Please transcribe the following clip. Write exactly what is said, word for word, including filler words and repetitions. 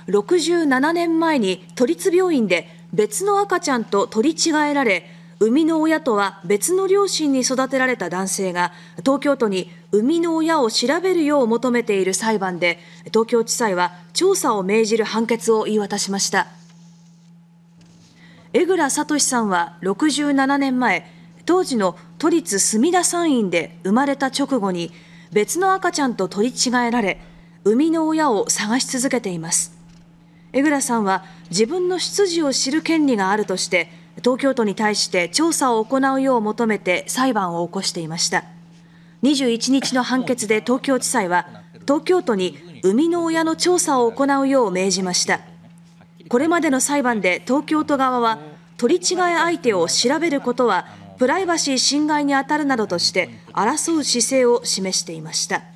ろくじゅうななねんまえに都立病院で別の赤ちゃんと取り違えられ、生みの親とは別の両親に育てられた男性が東京都に生みの親を調べるよう求めている裁判で、東京地裁は調査を命じる判決を言い渡しました。江蔵聡さんはろくじゅうななねんまえ、当時の都立墨田産院で生まれた直後に別の赤ちゃんと取り違えられ、生みの親を探し続けています。江蔵さんは自分の出自を知る権利があるとして、東京都に対して調査を行うよう求めて裁判を起こしていました。にじゅういちにちの判決で東京地裁は、東京都に生みの親の調査を行うよう命じました。これまでの裁判で東京都側は、取り違え相手を調べることはプライバシー侵害に当たるなどとして争う姿勢を示していました。